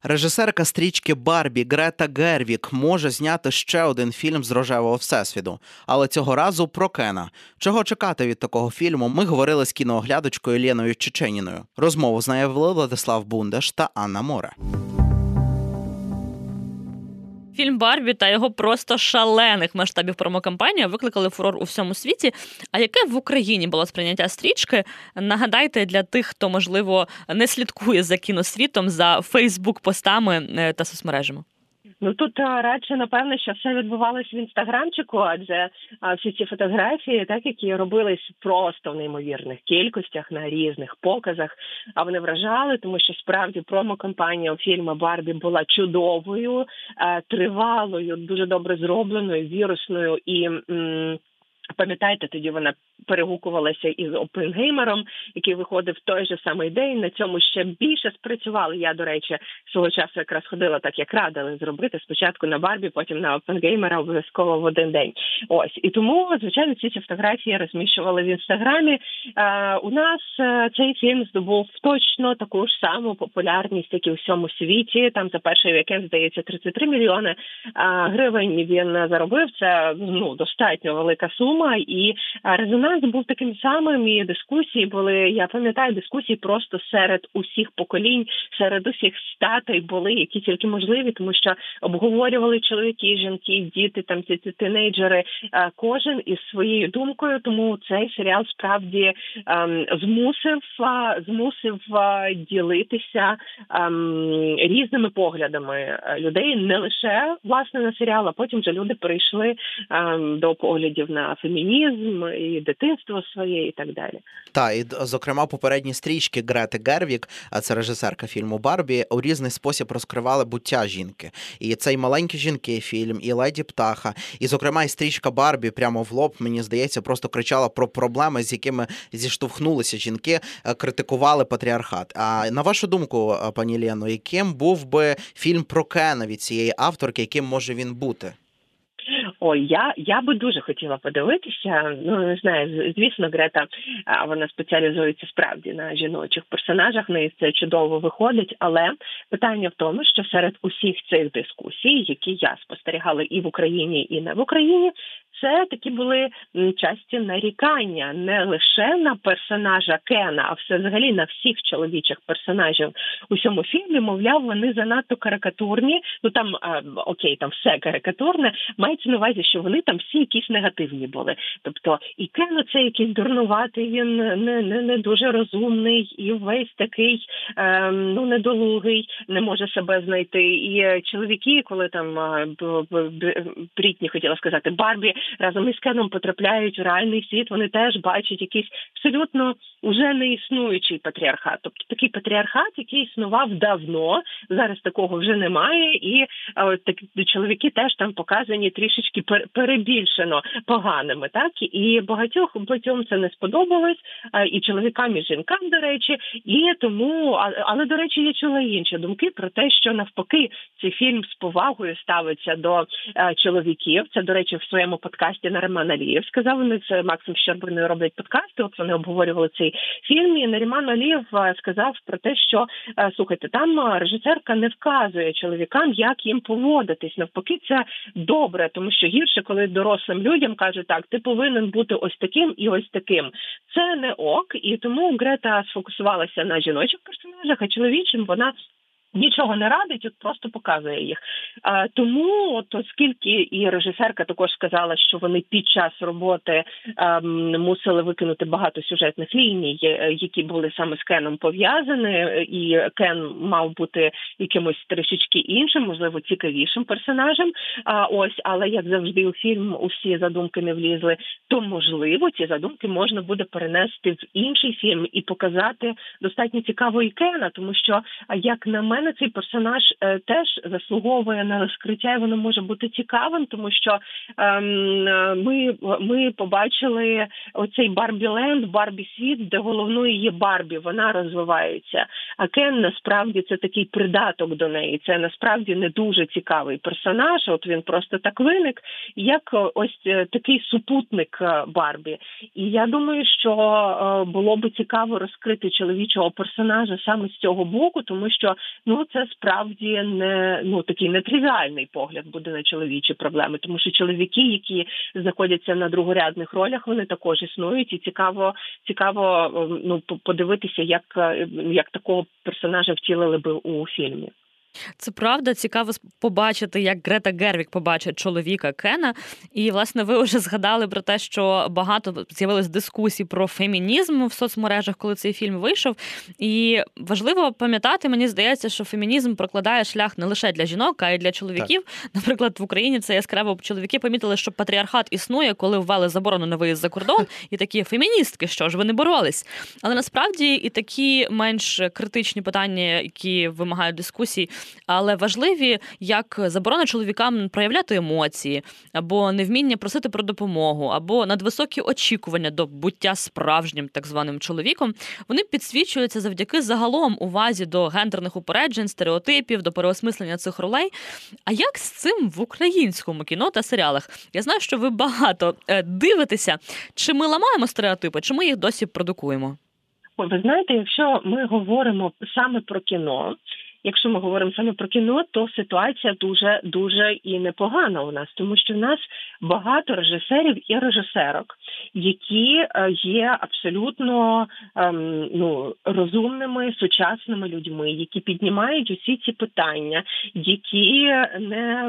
Режисерка стрічки «Барбі» Грета Гервіг може зняти ще один фільм з рожевого всесвіту, але цього разу про Кена. Чого чекати від такого фільму, ми говорили з кінооглядачкою Леною Чеченіною. Розмову з нею вели Владислав Бундаш та Анна Море. Фільм «Барбі» та його просто шалених масштабів промокампанія викликали фурор у всьому світі. А яке в Україні було сприйняття стрічки? Нагадайте для тих, хто, можливо, не слідкує за кіносвітом, за фейсбук-постами та соцмережами. Тут радше, напевно, що все відбувалося в інстаграмчику, адже всі ці фотографії, так, які робились просто в неймовірних кількостях на різних показах, а вони вражали, тому що справді промо-кампанія у фільму «Барбі» була чудовою, тривалою, дуже добре зробленою, вірусною і... Пам'ятаєте, тоді вона перегукувалася із Оппенгеймером, який виходив в той же самий день. На цьому ще більше спрацювали. Я, до речі, свого часу якраз ходила так, як радили зробити. Спочатку на Барбі, потім на Оппенгеймера обов'язково в один день. Ось. І тому, звичайно, ці фотографії розміщували в Інстаграмі. У нас цей фільм здобув точно таку ж саму популярність, як і у всьому світі. Там за перший вікенд, здається, 33 мільйони гривень він заробив. Це достатньо велика сума. І резонанс був таким самим, і дискусії були, я пам'ятаю, дискусії просто серед усіх поколінь, серед усіх статей були, які тільки можливі, тому що обговорювали чоловіки, жінки, діти, там ці тинейджери, кожен із своєю думкою, тому цей серіал справді змусив ділитися різними поглядами людей, не лише, власне, на серіал, а потім вже люди перейшли до поглядів на фемінізм, і дитинство своє, і так далі. Так, і, зокрема, попередні стрічки Грети Гервіг, а це режисерка фільму «Барбі», у різний спосіб розкривали буття жінки. І цей «Маленькі жінки» фільм, і «Леді Птаха», і, зокрема, і стрічка «Барбі» прямо в лоб, мені здається, просто кричала про проблеми, з якими зіштовхнулися жінки, критикували патріархат. А на вашу думку, пані Лено, яким був би фільм про Кена від цієї авторки, яким може він бути? Ой, я би дуже хотіла подивитися. Не знаю, звісно, Грета, вона спеціалізується справді на жіночих персонажах, неї це чудово виходить, але питання в тому, що серед усіх цих дискусій, які я спостерігала і в Україні, і не в Україні, це такі були часті нарікання не лише на персонажа Кена, а все взагалі на всіх чоловічих персонажів у цьому фільмі. Мовляв, вони занадто карикатурні, там все карикатурне, мається на увазі, що вони там всі якісь негативні були. Тобто і Кен це якийсь дурнуватий, він не дуже розумний, і весь такий недолугий, не може себе знайти. І чоловіки, коли там Брітні, хотіла сказати, Барбі, разом із Кеном потрапляють у реальний світ, вони теж бачать якийсь абсолютно уже не існуючий патріархат. Тобто такий патріархат, який існував давно, зараз такого вже немає, і чоловіки теж там показані трішечки перебільшено поганими, так? І багатьом це не сподобалось, і чоловікам, і жінкам, до речі, і тому, але, до речі, я чула інші думки про те, що навпаки цей фільм з повагою ставиться до чоловіків. Це, до речі, в своєму подкасті Наріман Алієв сказав, вони з Максом Щербиною роблять подкасти, от вони обговорювали цей фільм, і Наріман Алієв сказав про те, що, слухайте, там режисерка не вказує чоловікам, як їм поводитись. Навпаки, це добре, тому що гірше, коли дорослим людям кажуть, так, ти повинен бути ось таким і ось таким. Це не ок, і тому Грета сфокусувалася на жіночих персонажах, а чоловічим вона нічого не радить, от просто показує їх. Тому, оскільки і режисерка також сказала, що вони під час роботи мусили викинути багато сюжетних ліній, які були саме з Кеном пов'язані, і Кен мав бути якимось трішечки іншим, можливо, цікавішим персонажем. Але, як завжди, у фільм усі задумки не влізли, то, можливо, ці задумки можна буде перенести в інший фільм і показати достатньо цікаво і Кена, тому що, як на мене, цей персонаж теж заслуговує на розкриття, і воно може бути цікавим, тому що ми побачили оцей Барбіленд, Барбі-світ, де головною є Барбі, вона розвивається. А Кен, насправді, це такий придаток до неї, це насправді не дуже цікавий персонаж, от він просто так виник, як ось такий супутник Барбі. І я думаю, що було би цікаво розкрити чоловічого персонажа саме з цього боку, тому що, це справді не такий нетривіальний погляд буде на чоловічі проблеми, тому що чоловіки, які знаходяться на другорядних ролях, вони також існують, і цікаво подивитися, як такого персонажа втілили би у фільмі. Це правда, цікаво побачити, як Грета Гервіг побачить чоловіка Кена. І, власне, ви вже згадали про те, що багато з'явилось дискусій про фемінізм в соцмережах, коли цей фільм вийшов. І важливо пам'ятати, мені здається, що фемінізм прокладає шлях не лише для жінок, а й для чоловіків. Так. Наприклад, в Україні це яскраво чоловіки помітили, що патріархат існує, коли ввели заборону на виїзд за кордон. І такі феміністки, що ж, ви не боролись. Але насправді і такі менш критичні питання, які вимагають дискусій, але важливі, як заборона чоловікам проявляти емоції, або невміння просити про допомогу, або надвисокі очікування до буття справжнім так званим чоловіком, вони підсвічуються завдяки загалом увазі до гендерних упереджень, стереотипів, до переосмислення цих ролей. А як з цим в українському кіно та серіалах? Я знаю, що ви багато дивитеся. Чи ми ламаємо стереотипи, чи ми їх досі продукуємо? Ви знаєте, якщо ми говоримо саме про кіно, то ситуація дуже і непогана у нас, тому що в нас багато режисерів і режисерок, які є абсолютно розумними, сучасними людьми, які піднімають усі ці питання, які не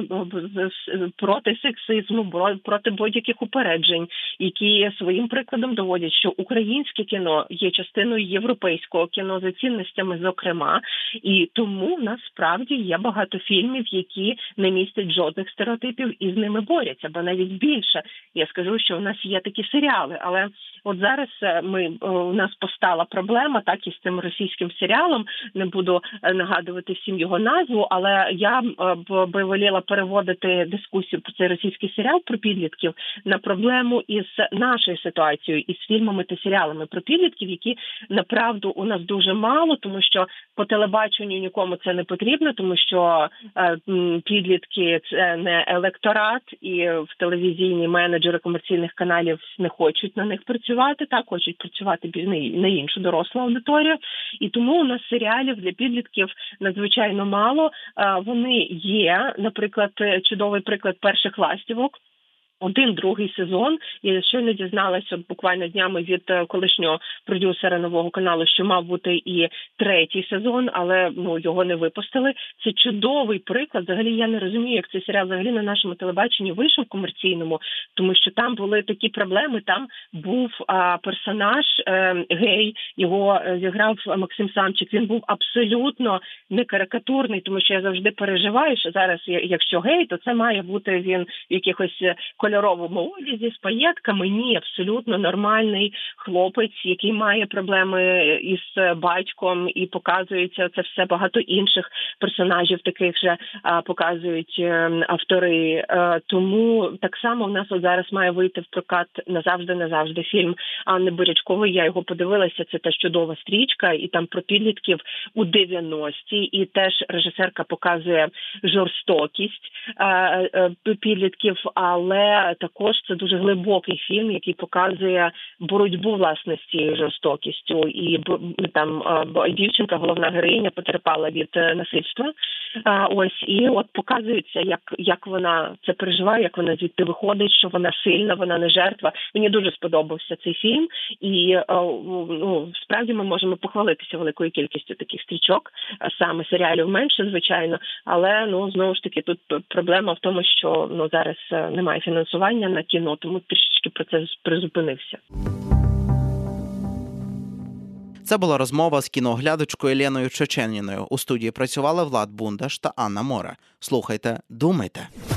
проти сексизму, проти будь-яких упереджень, які своїм прикладом доводять, що українське кіно є частиною європейського кіно за цінностями, зокрема, і тому в нас справді є багато фільмів, які не містять жодних стереотипів і з ними борються, бо навіть більше. Я скажу, що в нас є такі серіали, але от зараз у нас постала проблема, так, із цим російським серіалом, не буду нагадувати всім його назву, але я би воліла переводити дискусію про цей російський серіал про підлітків на проблему із нашою ситуацією, із фільмами та серіалами про підлітків, які, направду, у нас дуже мало, тому що по телебаченню нікому це не потрібно, тому що підлітки – це не електорат, і в телевізійні менеджери комерційних каналів не хочуть на них працювати, так, хочуть працювати на іншу дорослу аудиторію. І тому у нас серіалів для підлітків надзвичайно мало. Вони є, наприклад, чудовий приклад «Перших ластівок». 1, 2 сезон. Я щойно дізналася буквально днями від колишнього продюсера нового каналу, що мав бути і 3 сезон, але його не випустили. Це чудовий приклад. Взагалі я не розумію, як цей серіал взагалі на нашому телебаченні вийшов комерційному, тому що там були такі проблеми. Там був персонаж гей, його зіграв Максим Самчик. Він був абсолютно не карикатурний, тому що я завжди переживаю, що зараз, якщо гей, то це має бути він в якихось кольоровому одязі з паєтками. Ні, абсолютно нормальний хлопець, який має проблеми із батьком, і показується це все, багато інших персонажів таких же показують автори. Тому так само в нас от зараз має вийти в прокат «Назавжди фільм Анни Бурячкової. Я його подивилася, це теж чудова стрічка, і там про підлітків у 90-ті, і теж режисерка показує жорстокість підлітків, але також це дуже глибокий фільм, який показує боротьбу, власне, з цією жорстокістю. І там дівчинка, головна героїня, потерпала від насильства. І показується, як вона це переживає, як вона звідти виходить, що вона сильна, вона не жертва. Мені дуже сподобався цей фільм. І справді ми можемо похвалитися великою кількістю таких стрічок, саме серіалів менше, звичайно, але знову ж таки тут проблема в тому, що зараз немає фінансування на кіно, тому трішечки процес призупинився. Це була розмова з кіноглядачкою Леною Чеченіною. У студії працювали Влад Бундаш та Анна Мора. Слухайте, думайте.